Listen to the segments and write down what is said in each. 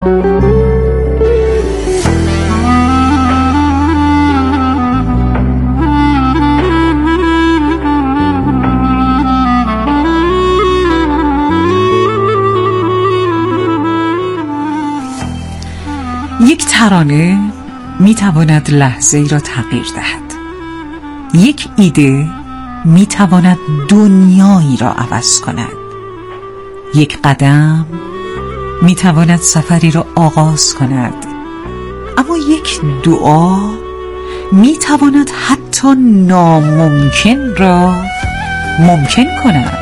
یک ترانه میتواند لحظه ای را تغییر دهد. یک ایده میتواند دنیایی را عوض کند. یک قدم میتواند سفری را آغاز کند. اما یک دعا میتواند حتی ناممکن را ممکن کند.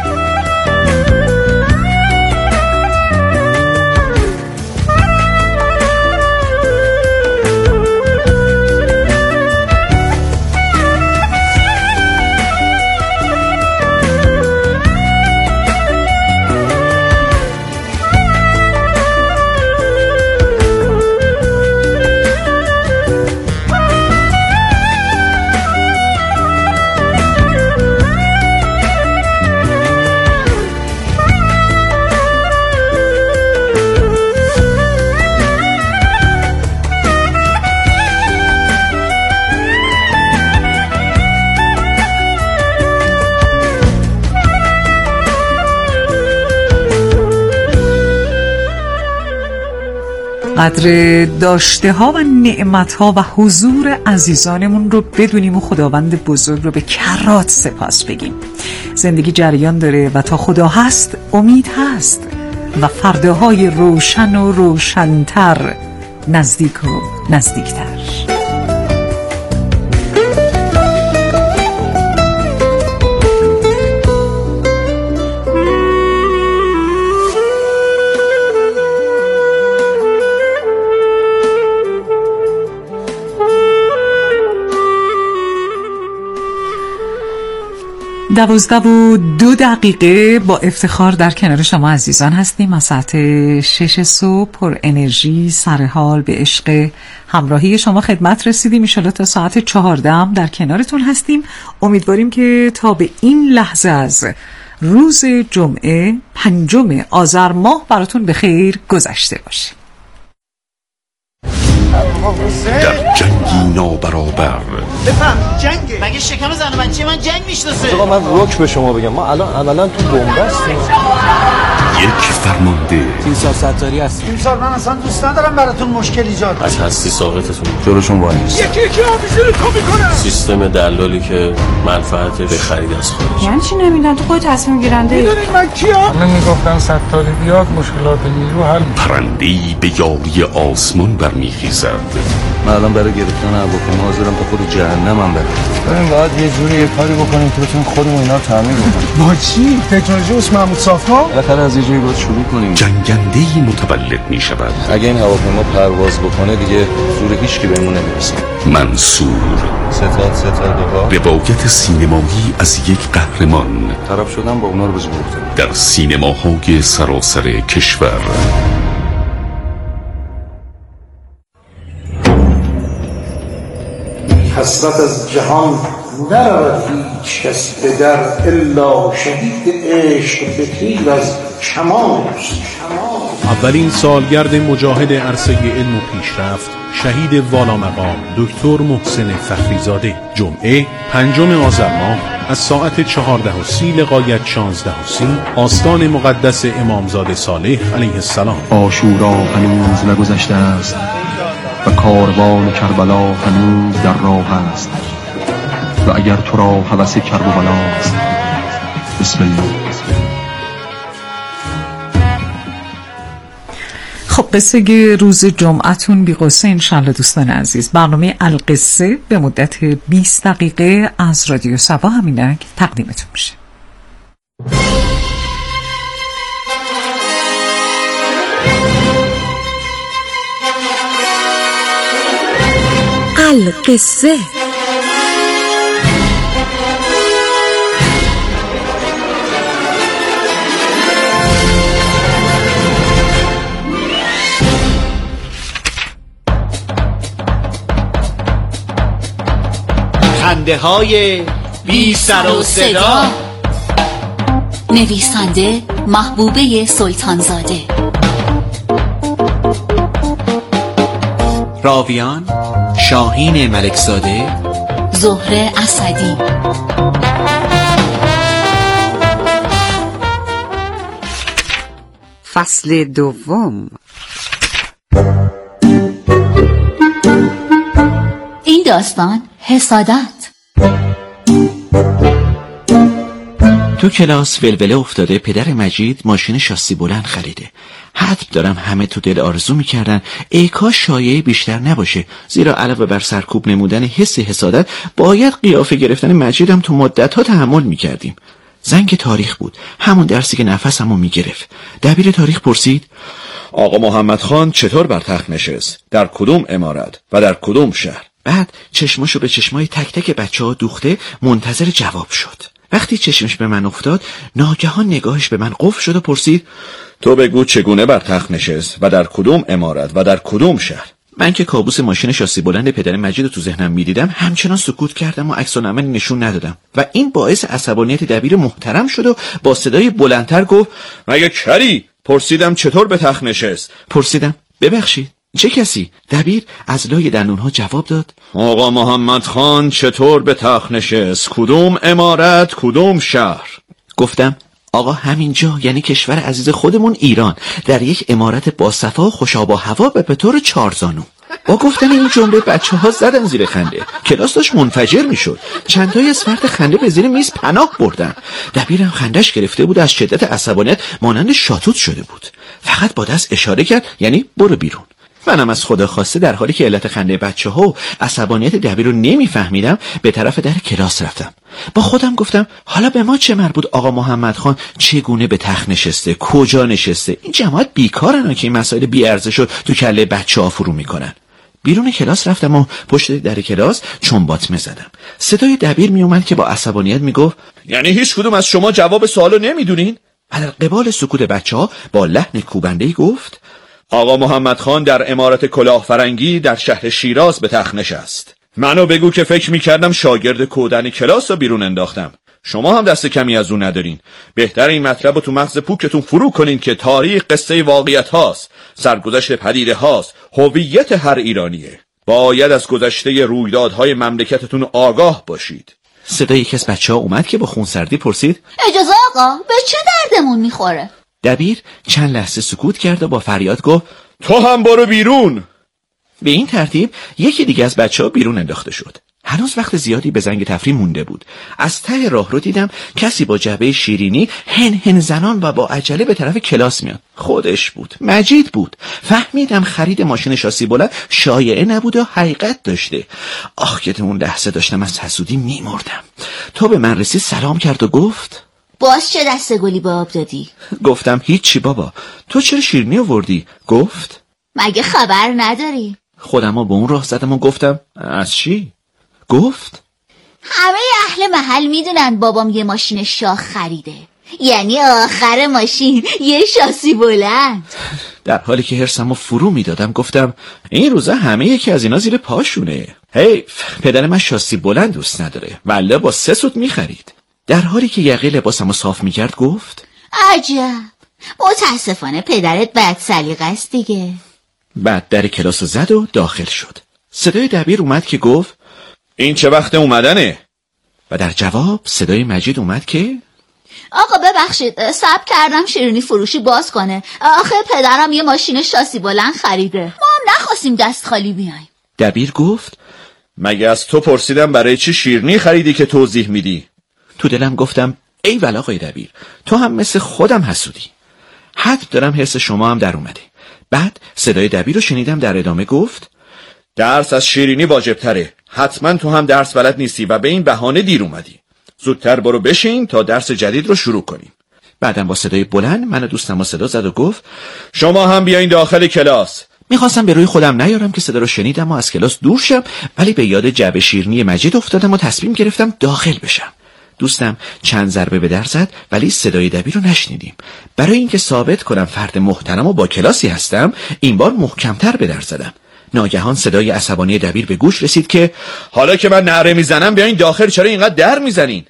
قدر داشته ها و نعمت ها و حضور عزیزانمون رو بدونیم و خداوند بزرگ رو به کرات سپاس بگیم. زندگی جریان داره و تا خدا هست امید هست و فرداهای روشن و روشنتر، نزدیک و نزدیکتر. دوازده و 2 دقیقه با افتخار در کنار شما عزیزان هستیم. از ساعت 6 صبح پر انرژی، سرحال، به عشق همراهی شما خدمت رسیدیم. انشالله تا ساعت 14 هم در کنارتون هستیم. امیدواریم که تا به این لحظه از روز جمعه 5 آذر ماه براتون به خیر گذشته باشه. در جنگی نابرابر بفهم جنگه. مگه شکم زن من چیه؟ من جنگ میشناسه. آقا من رک به شما بگم، ما الان عملا تو بنبستیم. یک فرمانده تیمسار ستاری هست. تیمسار من اصلا دوست ندارم براتون مشکل ایجاد از هستی ساقطتون جلوشون وای نیست. یکی آفیسر رو میکنه. سیستم دلالی که منفعتش به خرید از خارج. یعنی چی نمیدن؟ تو خود تصمیم گیرنده ای. میدونید من کیم؟ من میگفتن ستاری بیاد مشکلات نیرو حل. پرنده‌ای به یاری آسمان برمیخیزد. من الان برای گرفتن هواپیما حاضرم تا خود جهنمم برم. ببین باید یه جوری یه کاری بکنیم که بتونیم خودمون اینا رو تعمیر بکنیم. با چی؟ تکنولوژی اسم محمود صافا؟ بالاخره از یه جایی باید شروع کنیم. جنگنده‌ای متولد میشود. اگه این هواپیما پرواز بکنه دیگه زور هیچکی بهمون نمیرسه. منصور ستاد روایت سینمایی از یک قهرمان. طرف شدم با اونا رو بزرگتر در سینماهای سراسر کشور. حسرت از جهان نرود هیچ کس به در، الا شهید عشق به تیر از کمانش. اولین سالگرد مجاهد عرصه علم و پیشرفت، شهید والامقام دکتر محسن فخریزاده. جمعه 5 آذر ماه از ساعت 14:30 لغایت 16:30 آستان مقدس امامزاده صالح علیه السلام. عاشورا هنوز نگذشته است و کاروان کربلا هنوز در راه است و اگر تو را هوس کربلا است، بسم الله. خب قصه روز جمعتون بی قصه انشالله دوستان عزیز. برنامه القصه به مدت 20 دقیقه از رادیو سبا همینک تقدیمتون میشه. القصه خنده های بی سر و صدا. نویسنده محبوبه سلطانزاده. راویان شاهین ملکزاده، زهره اسدی. فصل دوم. این داستان حسادت. تو کلاس ولوله افتاده پدر مجید ماشین شاسی بلند خریده. حتم دارم همه تو دل آرزو میکردن ای کاش شایعه بیشتر نباشه، زیرا علاوه بر سرکوب نمودن حس حسادت باید قیافه گرفتن مجیدم تو مدت‌ها تحمل میکردیم. زنگ تاریخ بود، همون درسی که نفسمو میگرفت. دبیر تاریخ پرسید آقا محمد خان چطور بر تخت نشست؟ در کدوم امارت و در کدوم شهر؟ بعد چشمشو به چشمای تک تک بچه‌ها دوخته منتظر جواب شد. وقتی چشمش به من افتاد ناگهان نگاهش به من قفل شد و پرسید تو بگو چگونه بر تخت نشست و در کدوم امارت و در کدوم شهر؟ من که کابوس ماشین شاسی بلند پدر مجید رو تو ذهنم میدیدم همچنان سکوت کردم و عکس العملی نشون ندادم و این باعث عصبانیت دبیر محترم شد و با صدای بلندتر گفت مگه کری؟ پرسیدم چطور به تخت نشست؟ پرسیدم ببخشید چه کسی؟ دبیر از لای دندونها جواب داد آقا محمد خان چطور به تخت نشست؟ کدوم امارت کدوم شهر؟ گفتم آقا همینجا، یعنی کشور عزیز خودمون ایران، در یک امارت با صفا و خوشاب و هوا و به طور چارزانو. با گفتن این جمله بچه‌ها زدن زیر خنده. کلاس داشت منفجر میشد. چندتایی از فرط خنده به زیر میز پناه بردن. دبیرم خندش گرفته بود، از شدت عصبانیت مانند شاتوت شده بود. فقط با دست اشاره کرد یعنی برو بیرون. منم از خدا خواسته در حالی که علت خنده بچه‌ها و عصبانیت دبیر رو نمیفهمیدم به طرف در کلاس رفتم. با خودم گفتم حالا به ما چه مربوط آقا محمد خان چگونه به تخت نشسته، کجا نشسته؟ این جماعت بیکارن که این مسائل بی ارزش رو تو کله بچه‌ها فرو میکنن. بیرون کلاس رفتم و پشت در کلاس چنباتمه زدم. صدای دبیر میومد که با عصبانیت میگفت یعنی هیچ کدوم از شما جواب سوالو نمیدونین؟ در قبال سکوت بچه‌ها با لحن کوبنده‌ای گفت آقا محمد خان در امارت کلاهفرنگی در شهر شیراز به تخت نشست. منو بگو که فکر میکردم شاگرد کودن کلاس رو بیرون انداختم. شما هم دست کمی از اون ندارین. بهتر این مطلب رو تو مغز پوکتون فرو کنین که تاریخ قصه واقعیت هاست، سرگذشت پدیده هاست، هویت هر ایرانیه. باید از گذشته رویدادهای مملکتتون آگاه باشید. صدای یکی از بچه‌ها اومد که با خونسردی پرسید اجازه آقا، به چه دردمون میخوره؟ دبیر چند لحظه سکوت کرد و با فریاد گفت تو هم برو بیرون. به این ترتیب یکی دیگه از بچه‌ها بیرون انداخته شد. هنوز وقت زیادی به زنگ تفریح مونده بود. از ته راه رو دیدم کسی با جعبه شیرینی هن زنان و با عجله به طرف کلاس میاد. خودش بود، مجید بود. فهمیدم خرید ماشین شاسی بلند شایعه نبود و حقیقت داشته. آخ که اون لحظه داشتم از حسودی میمردم. تا به من رسید سلام کرد و گفت باز چه دسته گلی به آب دادی؟ گفتم هیچی بابا. تو چرا شیرینی آوردی؟ گفت مگه خبر نداری؟ خودمو به اون راه زدم و گفتم از چی؟ گفت همه اهل محل میدونن بابام یه ماشین شاه خریده، یعنی آخر ماشین یه شاسی بلند. در حالی که حرسمو فرو میدادم گفتم این روزا همه یکی از اینا زیر پاشونه. حیف پدر من شاسی بلند دوست نداره، والله با 3 سوت میخرید. در حالی که یقه لباسمو صاف میکرد گفت عجب، متاسفانه پدرت بد سلیقه است دیگه. بعد در کلاسو زد و داخل شد. صدای دبیر اومد که گفت این چه وقت اومدنه؟ و در جواب صدای مجید اومد که آقا ببخشید صبر کردم شیرینی فروشی باز کنه، آخه پدرم یه ماشین شاسی بلند خریده، ما هم نخواستیم دست خالی بیایم. دبیر گفت مگه از تو پرسیدم برای چی شیرینی خریدی که توضیح میدی؟ تو دلم گفتم ای ول آقای دبیر، تو هم مثل خودم حسودی. حتم دارم حس شما هم در اومده. بعد صدای دبیر رو شنیدم در ادامه گفت درس از شیرینی واجب تره. حتما تو هم درس بلد نیستی و به این بهانه دیر اومدی. زودتر برو بشین تا درس جدید رو شروع کنیم. بعدم با صدای بلند من و دوستم رو صدا زد و گفت شما هم بیاین داخل کلاس. میخواستم به روی خودم نیارم که صدا رو شنیدم و از کلاس دور شم، ولی به یاد جعبه شیرینی مجید افتادم و تصمیم گرفتم داخل بشم. دوستم چند ضربه به در زد ولی صدای دبیر رو نشنیدیم. برای اینکه ثابت کنم فرد محترم و با کلاسی هستم این بار محکمتر به در زدم. ناگهان صدای عصبانی دبیر به گوش رسید که حالا که من نعره میزنم بیاین داخل، چرا اینقدر در میزنین؟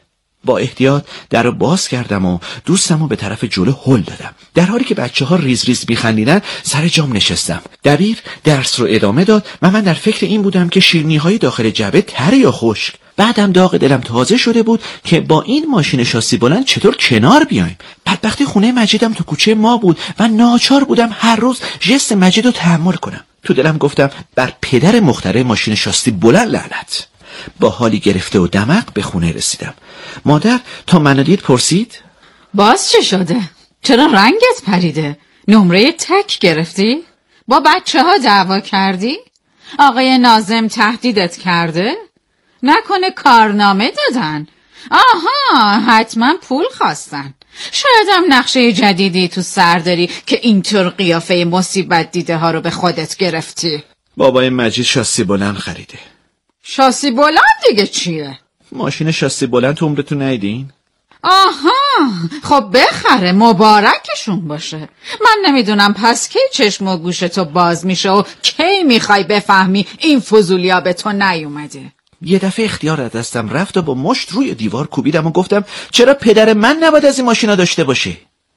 با احتیاط در رو باز کردم و دوستمو به طرف جلو هل دادم. در حالی که بچه‌ها ریز ریز می‌خندیدن سر جام نشستم. دبیر درس رو ادامه داد و من در فکر این بودم که شیرینی‌های داخل جعبه تر یا خشک. بعدم داغ دلم تازه شده بود که با این ماشین شاسی بلند چطور کنار بیایم. بدبختی خونه مجیدم تو کوچه ما بود و ناچار بودم هر روز ژست مجید رو تحمل کنم. تو دلم گفتم بر پدر مخترع ماشین شاسی بلند لعنت. با حالی گرفته و دمق به خونه رسیدم. مادر تا منو دید پرسید باز چه شده؟ چرا رنگت پریده؟ نمره تک گرفتی؟ با بچه ها دعوا کردی؟ آقای ناظم تهدیدت کرده؟ نکنه کارنامه دادن؟ آها، حتما پول خواستن. شاید هم نقشه جدیدی تو سر داری که اینطور قیافه مصیبت دیده ها رو به خودت گرفتی. بابای مجید شاسی بلند خریده. شاسی بلند دیگه چیه؟ ماشین شاسی بلند تو عمرتون ندیدین؟ آها، خب بخره، مبارکشون باشه. من نمیدونم پس کی چشم و گوش تو باز میشه و کی میخوای بفهمی این فضولیا به تو نیومده. یه دفعه اختیار از دستم رفت و با مشت روی دیوار کوبیدم و گفتم چرا پدر من نباید از این ماشینا داشته باشه؟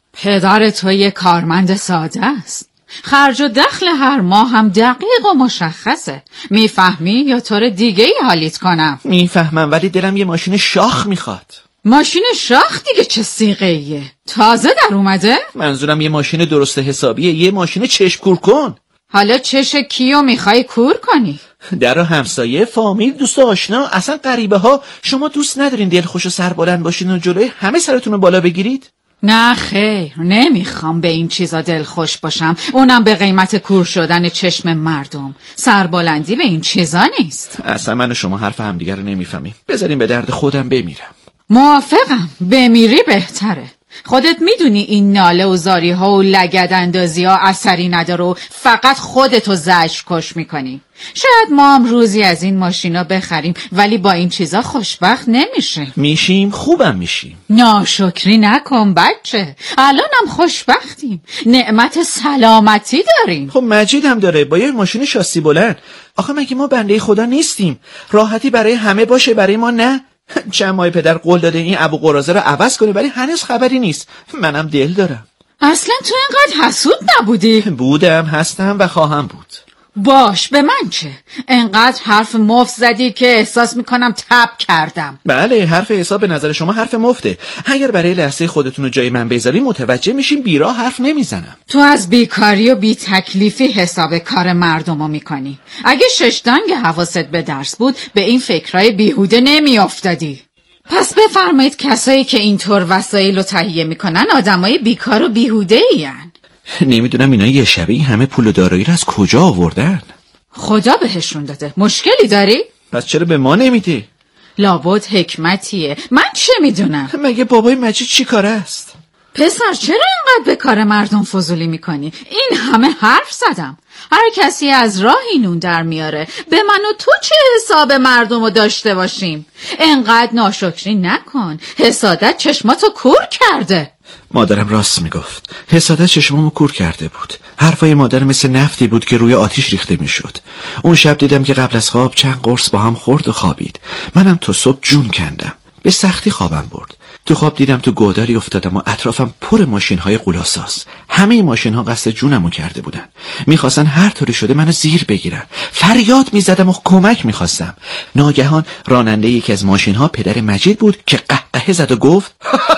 پدر تو یه کارمند ساده است. خرج و دخل هر ماه هم دقیق و مشخصه. میفهمی یا طور دیگه ای حالیت کنم؟ میفهمم، ولی دلم یه ماشین شاخ میخواد. ماشین شاخ دیگه چه صیغه ایه؟ تازه در اومده؟ منظورم یه ماشین درست حسابیه، یه ماشین چشم کور کن. حالا چش کیو میخوای کور کنی؟ در همسایه، فامیل، دوست و آشنا، اصلا غریبه ها. شما دوست ندارین دلخوش و سربلند باشین و جلوی همه سرتون رو بالا بگیرید؟ نه خیر، نمیخوام به این چیزا دلخوش باشم، اونم به قیمت کور شدن چشم مردم. سربلندی به این چیزا نیست. اصلا من و شما حرف همدیگر رو نمیفهمیم. بذاریم به درد خودم بمیرم. موافقم، بمیری بهتره. خودت میدونی این ناله و زاری ها و لگد اندازی ها اثری نداره و فقط خودتو زجر کش میکنی. شاید ما هم روزی از این ماشینا بخریم، ولی با این چیزا خوشبخت نمیشیم. میشیم، خوبم میشیم. ناشکری نکن بچه، الانم خوشبختیم، نعمت سلامتی داریم. خب مجید هم داره با یه ماشین شاسی بلند. آخه مگه ما بنده خدا نیستیم؟ راحتی برای همه باشه، برای ما نه؟ چند ماه پدر قول داده این ابو قرازه رو عوض کنه، ولی هنوز خبری نیست. منم دل دارم. اصلا تو اینقدر حسود نبودی؟ بودم، هستم و خواهم بود. باش، به من چه؟ انقدر حرف مفت زدی که احساس میکنم تب کردم. بله، حرف حساب به نظر شما حرف مفته. اگر برای لحظه خودتون رو جای من بذاری متوجه میشین بیراه حرف نمیزنم. تو از بیکاری و بی تکلیفی حساب کار مردمو میکنی. اگه ششدنگ حواست به درس بود به این فکرای بیهوده نمیافتادی. پس بفرمایید کسایی که اینطور وسایل رو تهیه میکنن آدمای بیکار و بیهوده این. نمیدونم اینا یه شبه این همه پول و دارایی رو از کجا آوردن؟ خدا بهشون داده. مشکلی داری؟ پس چرا به ما نمیدی؟ لابد حکمتیه، من چه میدونم؟ مگه بابای مجید چی کاره است؟ پسر چرا اینقدر به کار مردم فضولی میکنی؟ این همه حرف زدم. هر کسی از راهی نون در میاره. به من و تو چه حساب مردم رو داشته باشیم؟ انقدر ناشکری نکن. حسادت چشماتو کور کرده. مادرم راست میگفت. حسادت چشمامو کور کرده بود. حرفای مادر مثل نفتی بود که روی آتیش ریخته میشد. اون شب دیدم که قبل از خواب چند قرص با هم خورد و خوابید. منم تا صبح جون کندم. به سختی خوابم برد. تو خواب دیدم تو گوداری افتادم و اطرافم پر ماشین‌های غول‌آساس. همه این ماشین‌ها قصد جونمو کرده بودن. می‌خواستن هر طوری شده منو زیر بگیرن. فریاد می‌زدم و کمک می‌خواستم. ناگهان راننده یکی از ماشین‌ها پدر مجید بود که قهقهه زد و گفت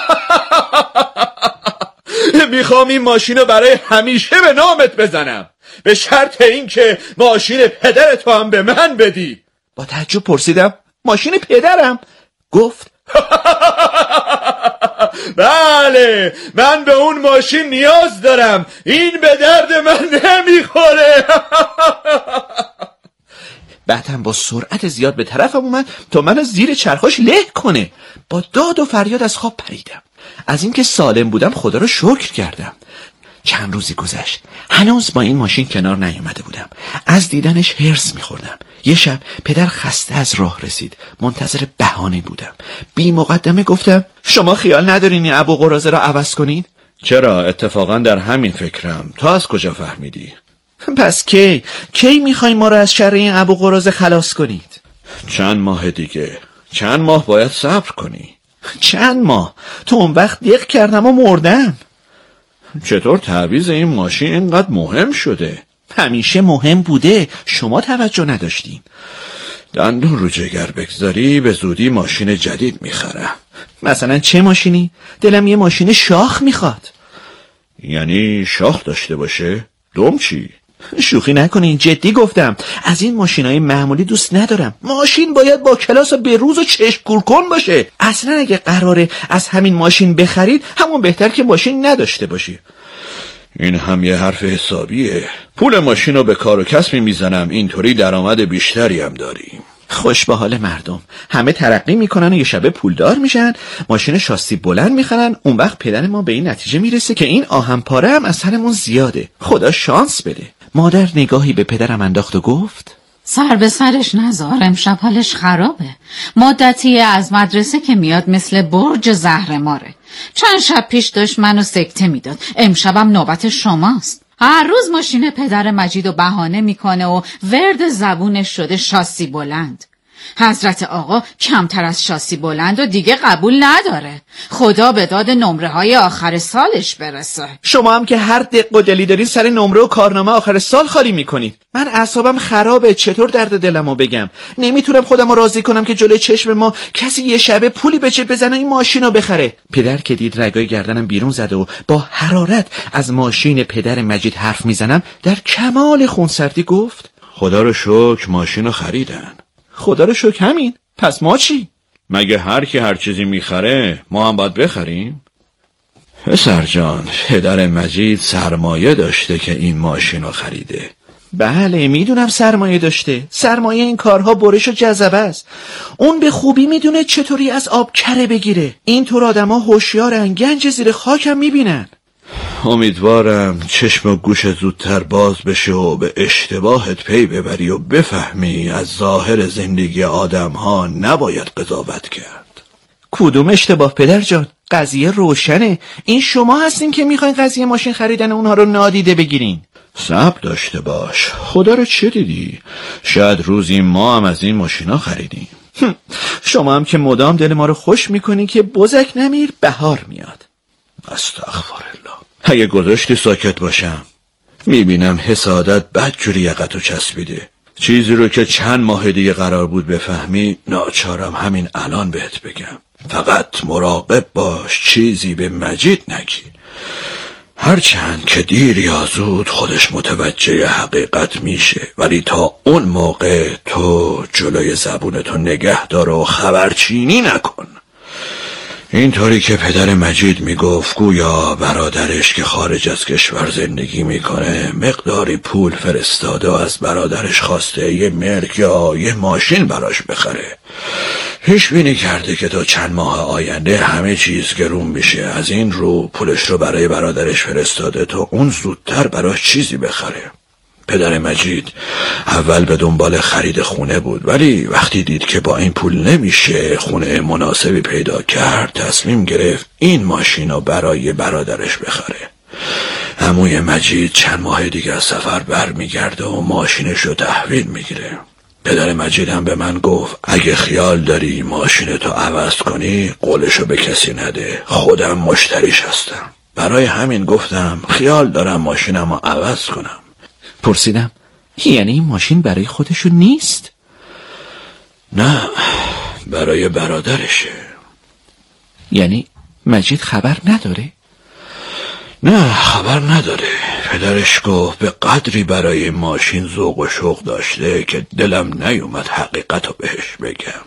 میخوام این ماشینو برای همیشه به نامت بزنم، به شرط اینکه ماشین پدرتو هم به من بدی. با تعجب پرسیدم ماشین پدرم؟ گفت بله، من به اون ماشین نیاز دارم، این به درد من نمیخوره. بعدم با سرعت زیاد به طرفم اومد تا منو زیر چرخاش له کنه. با داد و فریاد از خواب پریدم. از اینکه سالم بودم خدا رو شکر کردم. چند روزی گذشت، هنوز با این ماشین کنار نیومده بودم. از دیدنش هرس میخوردم. یه شب پدر خسته از راه رسید. منتظر بهانه بودم. بی مقدمه گفتم شما خیال ندارین این ابو قرازه را عوض کنین؟ چرا؟ اتفاقا در همین فکرم. تو از کجا فهمیدی؟ پس کی میخواین ما رو از شر این ابو قرازه خلاص کنید؟ چند ماه دیگه. چند ماه باید صبر کنی. چند ماه. تو اون وقت دیق کردم و مردم. چطور تعویض این ماشین اینقدر مهم شده؟ همیشه مهم بوده، شما توجه نداشتین. دندون رو جگر بگذاری به زودی ماشین جدید میخرم. مثلا چه ماشینی؟ دلم یه ماشین شاخ میخواد. یعنی شاخ داشته باشه؟ دم چی؟ شوخی نکنین، جدی گفتم. از این ماشینای معمولی دوست ندارم. ماشین باید با کلاس و بروز و چشم کورکن باشه. اصلا اگه قراره از همین ماشین بخرید همون بهتر که ماشین نداشته باشی. این هم یه حرف حسابیه. پول ماشین رو به کار و کسب میزنم، اینطوری درآمد بیشتری هم داریم. خوش به حال مردم. همه ترقی میکنن و یه شبه پولدار میشن، ماشین شاسی بلند میخرن. اون وقت پدر ما به این نتیجه میرسه که این آهن پاره هم از سرمون زیاده، خدا شانس بده. مادر نگاهی به پدرم انداخت و گفت سر به سرش نذار، امشب حالش خرابه. مدتیه از مدرسه که میاد مثل برج زهرماره. چند شب پیش داشت منو سکته میداد، امشبم نوبت شماست. هر روز ماشین پدر مجید و بهانه میکنه و ورد زبونش شده شاسی بلند. حضرت آقا کمتر از شاسی بلند و دیگه قبول نداره. خدا به داد نمره‌های آخر سالش برسه. شما هم که هر دق و دلی دارین سر نمره و کارنامه آخر سال خالی میکنید. من اعصابم خرابه، چطور درد دلمو بگم؟ نمیتونم خودمو راضی کنم که جلوی چشم ما کسی یه شبه پولی به جیب بزنه این ماشینو بخره. پدر که دید رگای گردنم بیرون زده و با حرارت از ماشین پدر مجید حرف میزنم، در کمال خونسردی گفت خدا رو شکر ماشینو خریدن. خدا رو شکر همین. پس ما چی؟ مگه هر کی هر چیزی میخره ما هم باید بخریم؟ پسر جان، پدر مجید سرمایه داشته که این ماشین رو خریده. بله میدونم سرمایه داشته. سرمایه این کارها برش و جذبه است. اون به خوبی میدونه چطوری از آب کره بگیره. اینطور آدما هوشیارن، گنج زیر خاکم میبینن. امیدوارم چشم و گوش زودتر باز بشه و به اشتباهت پی ببری و بفهمی از ظاهر زندگی آدم ها نباید قضاوت کرد. کدوم اشتباه پدر جان؟ قضیه روشنه. این شما هستین که میخواین قضیه ماشین خریدن اونها رو نادیده بگیرین. صبر داشته باش. خدا رو چه دیدی؟ شاید روزی ما هم از این ماشینا خریدیم. شما هم که مدام دل ما رو خوش میکنین که بزک نمیر بهار میاد. استغفرالله. اگه گذاشتی ساکت باشم میبینم حسادت بدجوری یقتو چسبیده. چیزی رو که چند ماه دیگه قرار بود بفهمی ناچارم همین الان بهت بگم. فقط مراقب باش چیزی به مجید نگی. هرچند که دیر یا زود خودش متوجه حقیقت میشه، ولی تا اون موقع تو جلوی زبونتو نگه دار و خبرچینی نکن. اینطوری که پدر مجید میگفت گویا برادرش که خارج از کشور زندگی میکنه مقداری پول فرستاده و از برادرش خواسته یه ملک یا یه ماشین براش بخره. پیش بینی کرده که تا چند ماه آینده همه چیز گرون میشه، از این رو پولش رو برای برادرش فرستاده تا اون زودتر براش چیزی بخره. پدر مجید اول به دنبال خرید خونه بود، ولی وقتی دید که با این پول نمیشه خونه مناسبی پیدا کرد، تصمیم گرفت این ماشین رو برای برادرش بخره. عموی مجید چند ماه دیگه از سفر برمیگرده و ماشینش رو تحویل میگیره. پدر مجید هم به من گفت اگه خیال داری ماشینتو عوض کنی قولشو به کسی نده، خودم مشتریش هستم. برای همین گفتم خیال دارم ماشینمو عوض کنم. پرسیدم یعنی این ماشین برای خودشو نیست؟ نه، برای برادرشه. یعنی مجید خبر نداره؟ نه خبر نداره. پدرش گفت به قدری برای ماشین ذوق و شوق داشته که دلم نیومد حقیقتو بهش بگم.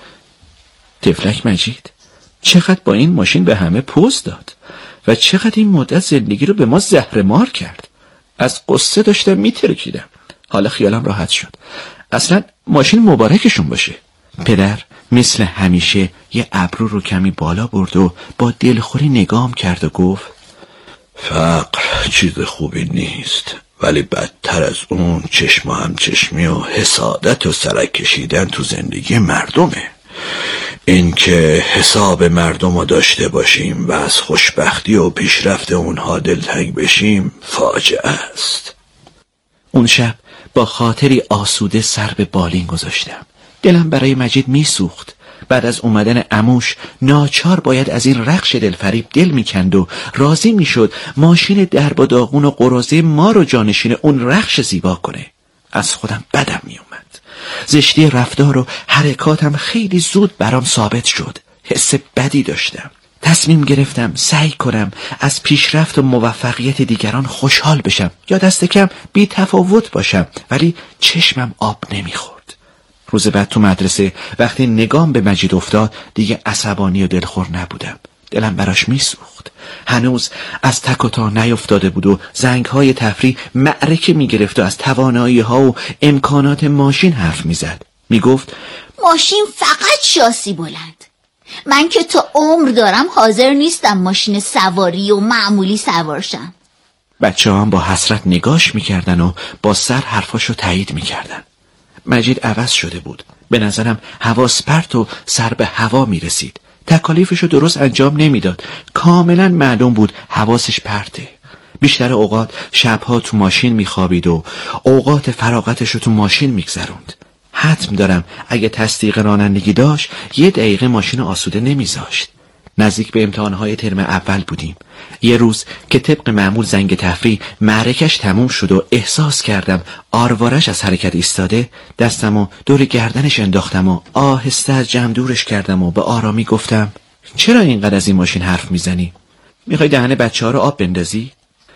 تفلک مجید چقدر با این ماشین به همه پوز داد و چقدر این مدت زندگی رو به ما زهرمار کرد. از قصه داشتم میترکیدم. حالا خیالم راحت شد. اصلا ماشین مبارکشون باشه. پدر مثل همیشه یه ابرو رو کمی بالا برد و با دلخوری نگام کرد و گفت فقر چیز خوبی نیست، ولی بدتر از اون چشم و همچشمی و حسادت و سرک کشیدن تو زندگی مردمه. این که حساب مردم رو داشته باشیم و از خوشبختی و پیشرفت اونها دلتنگ بشیم فاجعه است. اون شب با خاطری آسوده سر به بالین گذاشتم. دلم برای مجید میسوخت. بعد از اومدن عموش ناچار باید از این رخش دلفریب دل میکند و راضی میشد ماشین درب و داغون و قراضه ما رو جانشین اون رخش زیبا کنه. از خودم بدم میومد. زشتی رفتار و حرکاتم خیلی زود برام ثابت شد. حس بدی داشتم. تصمیم گرفتم سعی کنم از پیشرفت و موفقیت دیگران خوشحال بشم یا دست کم بی تفاوت باشم، ولی چشمم آب نمیخورد. روز بعد تو مدرسه وقتی نگام به مجید افتاد دیگه عصبانی و دلخور نبودم. دلم براش میسوخت. هنوز از تک و تا نیفتاده بود و زنگ‌های تفریح معرکه میگرفت و از توانایی‌ها و امکانات ماشین حرف میزد. میگفت ماشین فقط شاسی بلند. من که تا عمر دارم حاضر نیستم ماشین سواری و معمولی سوارشم. بچه هم با حسرت نگاش میکردن و با سر حرفاشو تایید میکردن. مجید عوض شده بود. به نظرم حواس پرت و سر به هوا میرسید. تکالیفشو درست انجام نمیداد. کاملا معلوم بود حواسش پرته. بیشتر اوقات شبها تو ماشین میخوابید و اوقات فراغتشو تو ماشین میگذروند. حتم دارم اگه تصدیق رانندگی داشت 1 دقیقه ماشین آسوده نمیذاشت. نزدیک به امتحانهای ترم اول بودیم. یه روز که طبق معمول زنگ تفریح معرکش تموم شد و احساس کردم آروارش از حرکت ایستاده، دستمو دور گردنش انداختم و آهسته از جمع دورش کردم و به آرامی گفتم چرا اینقدر از این ماشین حرف میزنی؟ میخوای دهن بچه‌ها رو آب بندازی؟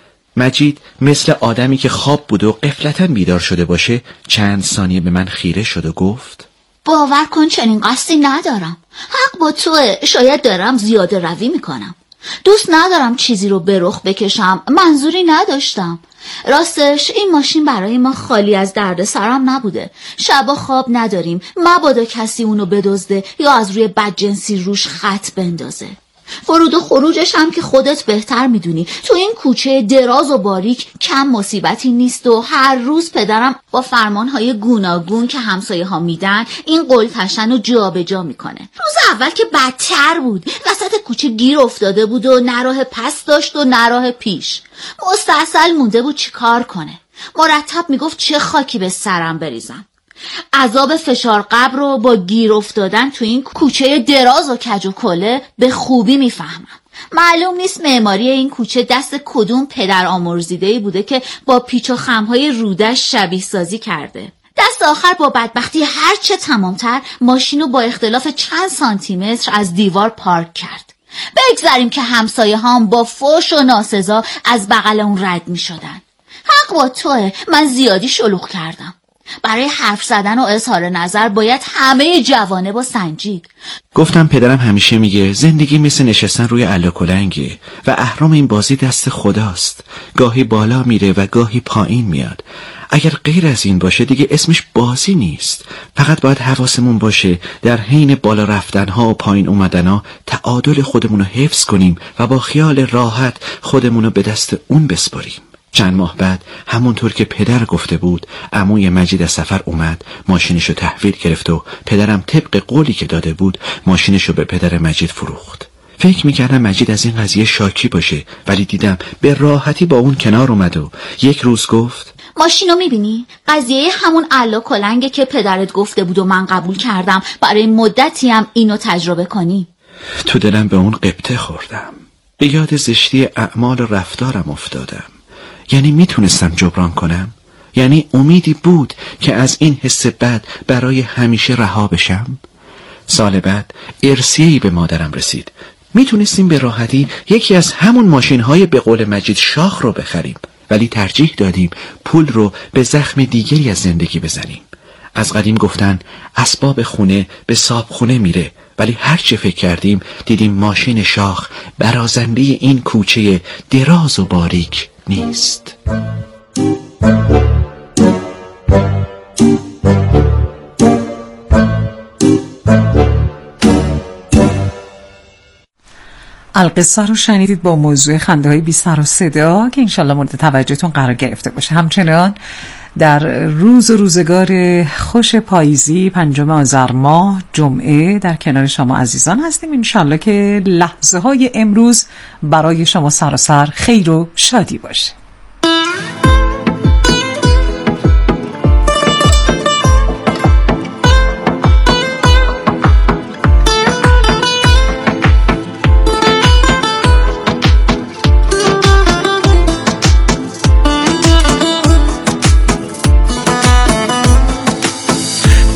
مجید مثل آدمی که خواب بود و غفلتاً بیدار شده باشه چند ثانیه به من خیره شد و گفت باور کن چنین قصدی ندارم. حق با توه. شاید دارم زیاده روی میکنم. دوست ندارم چیزی رو به رخ بکشم. منظوری نداشتم. راستش این ماشین برای ما خالی از درد سرم نبوده. شبا خواب نداریم. مبادا کسی اونو بدزده یا از روی بدجنسی روش خط بندازه. ورود و خروجش هم که خودت بهتر میدونی. تو این کوچه دراز و باریک کم مصیبتی نیست و هر روز پدرم با فرمانهای گوناگون که همسایه ها میدن این قلتشن رو جا به جا میکنه. روز اول که بدتر بود. وسط کوچه گیر افتاده بود و نه راه پس داشت و نه راه پیش. مستعسل مونده بود چی کار کنه. مرتب میگفت چه خاکی به سرم بریزم. عذاب فشار قبر رو با گیر افتادن تو این کوچه دراز و کج و کله به خوبی میفهمم. معلوم نیست معماری این کوچه دست کدوم پدر آمرزیده‌ای بوده که با پیچ و خم‌های رودش شبیه سازی کرده. دست آخر با بدبختی هرچه تمامتر ماشینو با اختلاف چند سانتیمتر از دیوار پارک کرد. بگذاریم که همسایه هم با فوش و ناسزا از بغل اون رد می شدن. حق با توه. من زیادی شلوغ کردم. برای حرف زدن و اظهار نظر باید همه جوانب و سنجید. گفتم پدرم همیشه میگه زندگی مثل نشستن روی الاکلنگه و اهرام این بازی دست خداست. گاهی بالا میره و گاهی پایین میاد. اگر غیر از این باشه دیگه اسمش بازی نیست. فقط باید حواسمون باشه در حین بالا رفتنها و پایین اومدنها تعادل خودمونو حفظ کنیم و با خیال راحت خودمونو به دست اون بسپاریم. چند ماه بعد همونطور که پدر گفته بود عموی مجید از سفر اومد، ماشینشو تحویل گرفت و پدرم طبق قولی که داده بود ماشینشو به پدر مجید فروخت. فکر میکردم مجید از این قضیه شاکی باشه، ولی دیدم به راحتی با اون کنار اومد و یک روز گفت ماشینو میبینی؟ قضیه همون علا کلنگه که پدرت گفته بود و من قبول کردم برای مدتی هم اینو تجربه کنی. تو دلم به اون قبطه خوردم. به یاد زشتی اعمال و رفتارم افتادم. یعنی میتونستم جبران کنم؟ یعنی امیدی بود که از این حس بد برای همیشه رها بشم؟ سال بعد ارثیه‌ای به مادرم رسید. میتونستیم به راحتی یکی از همون ماشین‌های به قول مجید شاخ رو بخریم، ولی ترجیح دادیم پول رو به زخم دیگری از زندگی بزنیم. از قدیم گفتن اسباب خونه به صاحب خونه میره، ولی هر چه فکر کردیم دیدیم ماشین شاخ برازنده این کوچه دراز و باریک نیست. القصه رو شنیدید با موضوع خنده های بی سر و صدا که انشالله مورد توجهتون قرار گرفته باشه. همچنان در روز و روزگار خوش پاییزی 5 آذر ماه جمعه در کنار شما عزیزان هستیم. انشالله که لحظه های امروز برای شما سراسر خیر و شادی باشه.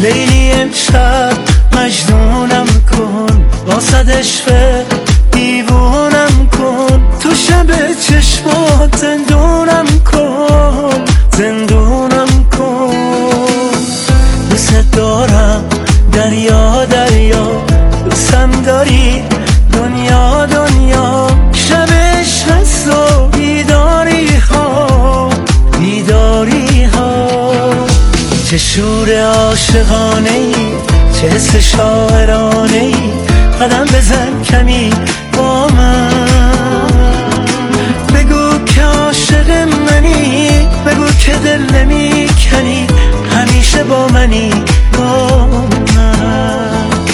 لیلی امشب مجنونم کن، واسد عشق دیوونم کن، تو شب چشمات زندونم کن، زندونم کن. دوست دارم دریا دریا، دوستم داری دنیا دنیا، شب عشق هست و بیداری ها بیداری ها. چه شور عاشقانه ای، چه حس شاعرانه ای، قدم بزن کمی با من، بگو که عاشق منی، بگو که دل نمی کنی، همیشه با منی با من.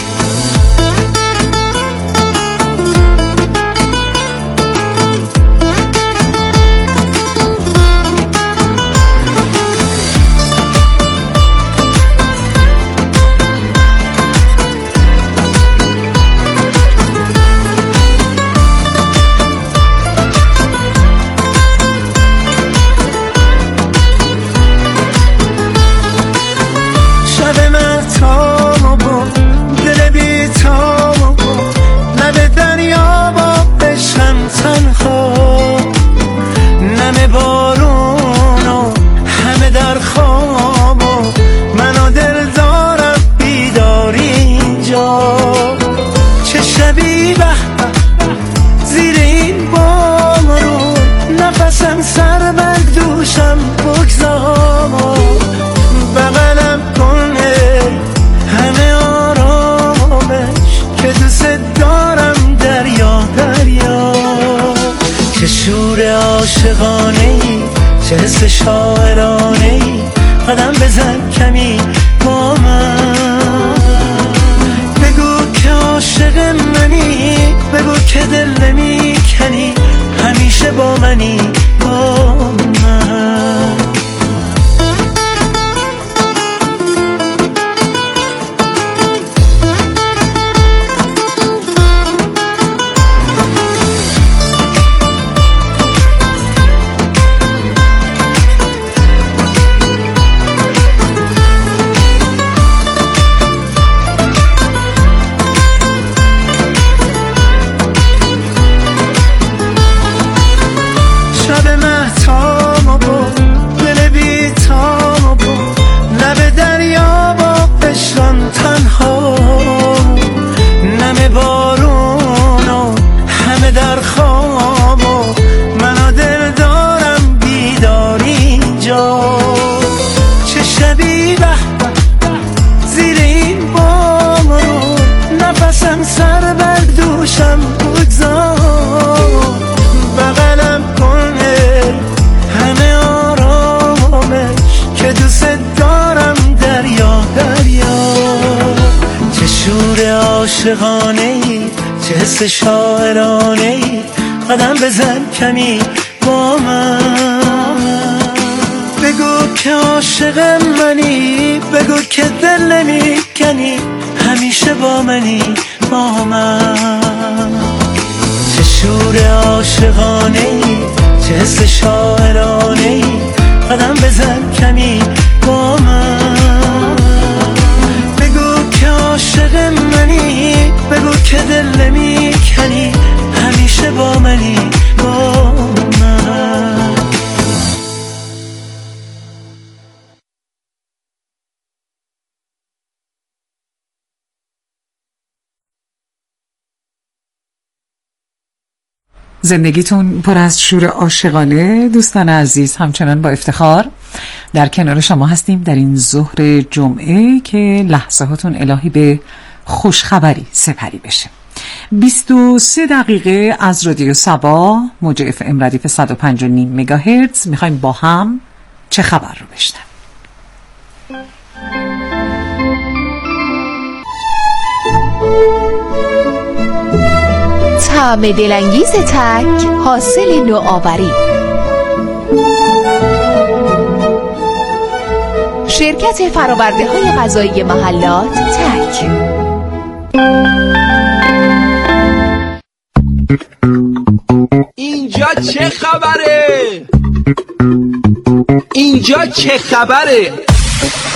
عاشقانه ای، چه حس شاعرانه ای، قدم بزن کمی با من، بگو که عاشق منی، بگو که دل نمی کنی، همیشه با منی با من. عاشقانه ای، چه حس شاعرانه ای، قدم بزن کمی با من، بگو که عاشق منی، بگو که دل نمی کنی، همیشه با منی با من. چه شور عاشقانه ای، چه حس شاعرانه ای، قدم بزن کمی با من، بگو که عاشق منی، بگو که دل نمی کنی، همیشه با منی با من. زندگیتون پر از شور عاشقانه. دوستان عزیز، همچنان با افتخار در کنار شما هستیم در این ظهر جمعه که لحظه هاتون الهی به خوشخبری سپری بشه. 23 دقیقه از رادیو صبا موج اف ام ردیف 105.5 مگاهرتز میخوایم با هم چه خبر رو بشنویم. طعم دلانگیز تک، حاصل نوآوری. شرکت فرآورده‌های غذایی محلات تک. اینجا چه خبره؟ اینجا چه خبره؟